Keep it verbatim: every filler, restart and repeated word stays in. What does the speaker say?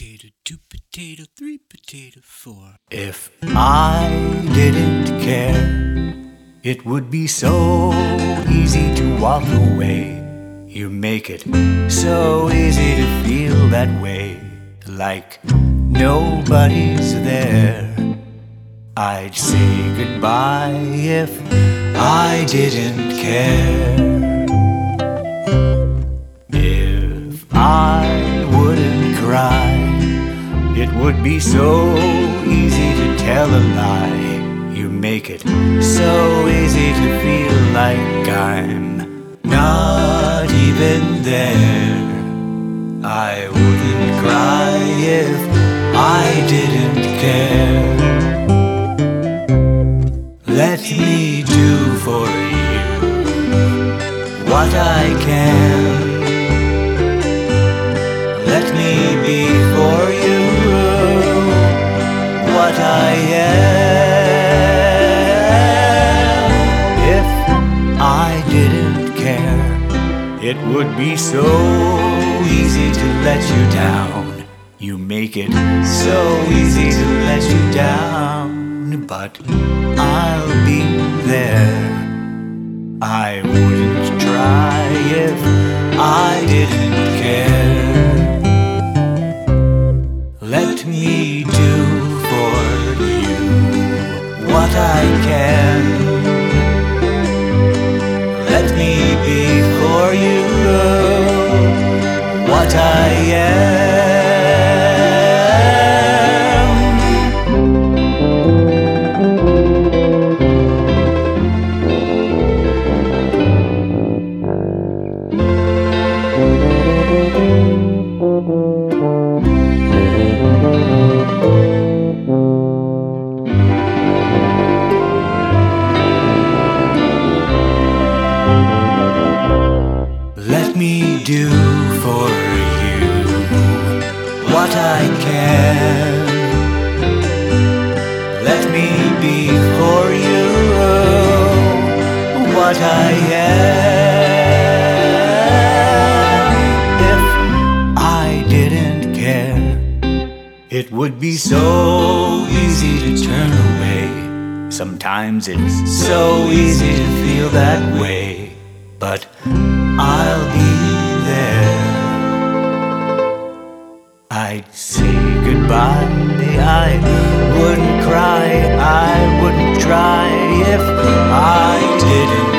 potato, two potato, three potato, four. If I didn't care, it would be so easy to walk away. You make it so easy to feel that way, like nobody's there. I'd say goodbye if I didn't care. If I wouldn't cry, it would be so easy to tell a lie. You make it so easy to feel like I'm not even there. I wouldn't cry if I didn't care. Let me do for you what I can. Let me be for you what I am. If I didn't care, it would be so easy to let you down. You make it so easy to let you down, but I'll be there. I wouldn't try if I didn't care. Let me do for you what I can. Let me be for you what I am. Let me do for you what I can. Let me be for you what I am. If I didn't care, it would be so easy to turn away. Sometimes it's so easy to feel that way, but I'll be there. I'd say goodbye, I wouldn't cry, I wouldn't try if I didn't